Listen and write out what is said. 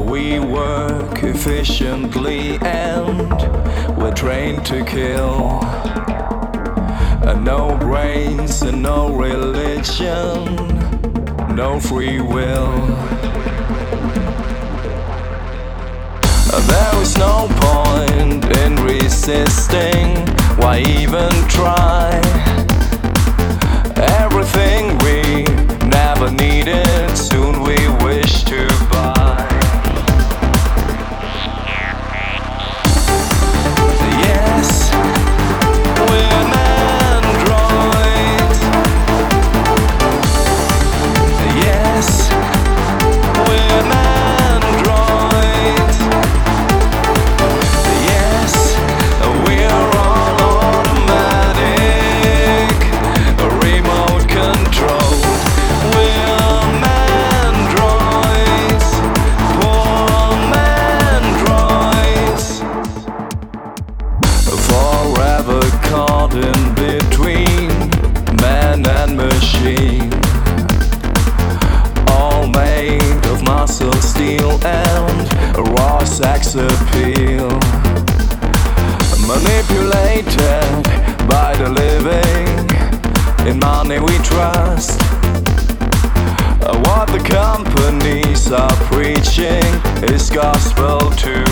We work efficiently and we're trained to kill. No brains and no religion, no free will. There is no point in resisting, why even try? Everything we never needed, soon we wish to buy. Yes, we're androids. Yes, we're androids. Yes, we're all automatic, remote control. We're androids, poor androids, forever caught in between man and machine, all made of muscle, steel and raw sex appeal, manipulated by the living, in money we trust. What the companies are preaching is gospel too.